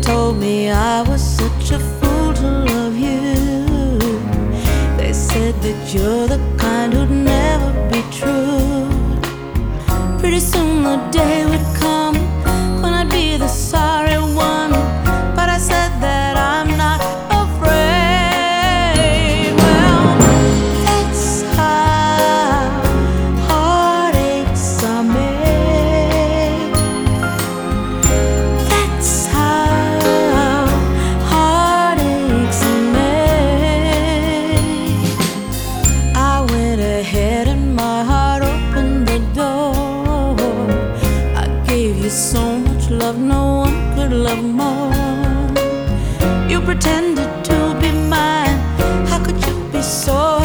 told me I was such a fool to love you. They said that you're the kind who'd never be true. Pretty soon the day would come when I'd be the sorry one, but I said that I'm not afraid. Well, that's how heartaches are made. That's how heartaches are made. I went ahead and my heart opened the door. I gave you so much love, no one could love more. You pretended to be mine. How could you be so